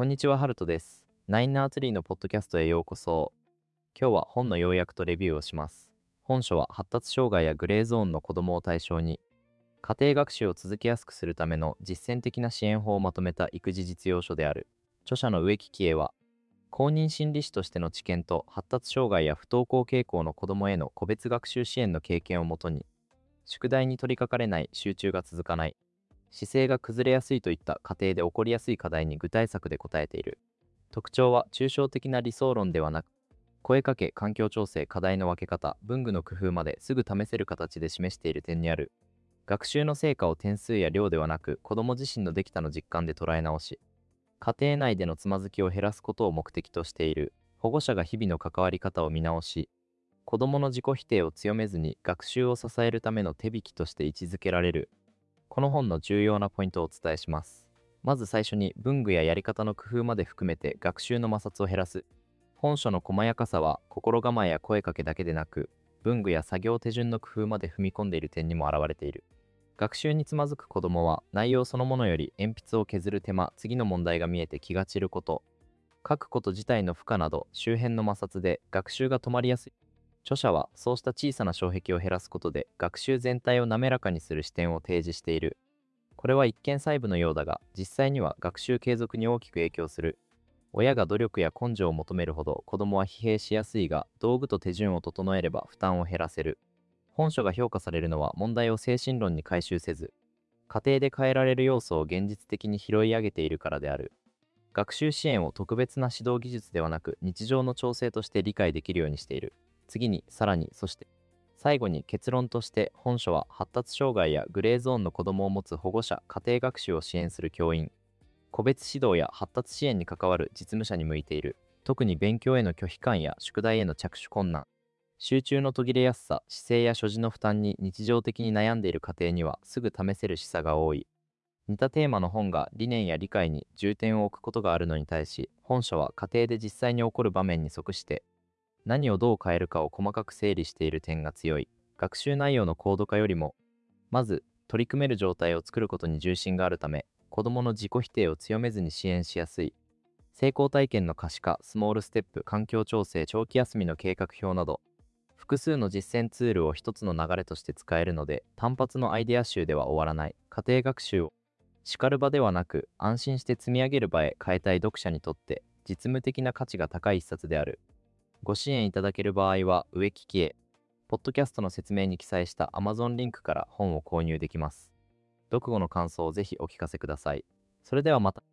こんにちは、ハルトです。ナインナーツリーのポッドキャストへようこそ。今日は本の要約とレビューをします。本書は発達障害やグレーゾーンの子どもを対象に、家庭学習を続けやすくするための実践的な支援法をまとめた育児実用書である。著者の植木喜恵は、公認心理師としての知見と発達障害や不登校傾向の子どもへの個別学習支援の経験をもとに、宿題に取り掛かれない、集中が続かない、姿勢が崩れやすいといった家庭で起こりやすい課題に具体策で答えている。特徴は抽象的な理想論ではなく、声かけ、環境調整、課題の分け方、文具の工夫まですぐ試せる形で示している点にある。学習の成果を点数や量ではなく、子ども自身のできたの実感で捉え直し、家庭内でのつまずきを減らすことを目的としている。保護者が日々の関わり方を見直し、子どもの自己否定を強めずに学習を支えるための手引きとして位置づけられる。この本の重要なポイントをお伝えします。まず最初に文具ややり方の工夫まで含めて学習の摩擦を減らす。本書の細やかさは心構えや声かけだけでなく、文具や作業手順の工夫まで踏み込んでいる点にも表れている。学習につまずく子どもは内容そのものより鉛筆を削る手間、次の問題が見えて気が散ること、書くこと自体の負荷など周辺の摩擦で学習が止まりやすい。著者はそうした小さな障壁を減らすことで学習全体を滑らかにする視点を提示している。これは一見細部のようだが、実際には学習継続に大きく影響する。親が努力や根性を求めるほど子供は疲弊しやすいが、道具と手順を整えれば負担を減らせる。本書が評価されるのは問題を精神論に回収せず、家庭で変えられる要素を現実的に拾い上げているからである。学習支援を特別な指導技術ではなく日常の調整として理解できるようにしている。次に、さらに、そして、最後に結論として本書は発達障害やグレーゾーンの子どもを持つ保護者、家庭学習を支援する教員、個別指導や発達支援に関わる実務者に向いている。特に勉強への拒否感や宿題への着手困難、集中の途切れやすさ、姿勢や所持の負担に日常的に悩んでいる家庭にはすぐ試せる示唆が多い。似たテーマの本が理念や理解に重点を置くことがあるのに対し、本書は家庭で実際に起こる場面に即して何をどう変えるかを細かく整理している点が強い。学習内容の高度化よりも、まず取り組める状態を作ることに重心があるため、子どもの自己否定を強めずに支援しやすい。成功体験の可視化、スモールステップ、環境調整、長期休みの計画表など、複数の実践ツールを一つの流れとして使えるので、単発のアイデア集では終わらない。家庭学習を叱る場ではなく、安心して積み上げる場へ変えたい読者にとって、実務的な価値が高い一冊である。ご支援いただける場合は、植木喜恵、ポッドキャストの説明に記載した Amazon リンクから本を購入できます。読後の感想をぜひお聞かせください。それではまた。